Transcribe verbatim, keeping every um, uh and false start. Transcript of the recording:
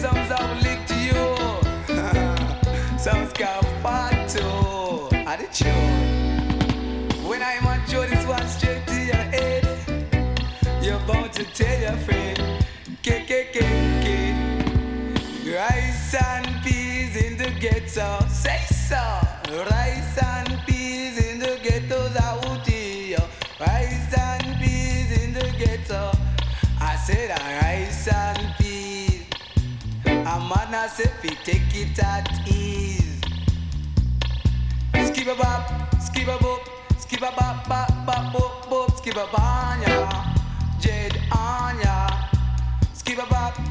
sounds I will lick to you. Sounds called part two. Are the tune. When I'm on show this one straight to your head, you're bound to tell your friend. K K K K. Rice and peas in the ghetto. Say so. Rice and peas in the ghetto. Zawuti. Rice and peas in the ghetto. I said a rice and peas. A man I said we take it at ease. Skip a bop, skip a bop, skip a bop, bop, bop, bop, bop, skip a banya, Jed Anya, skip a bop.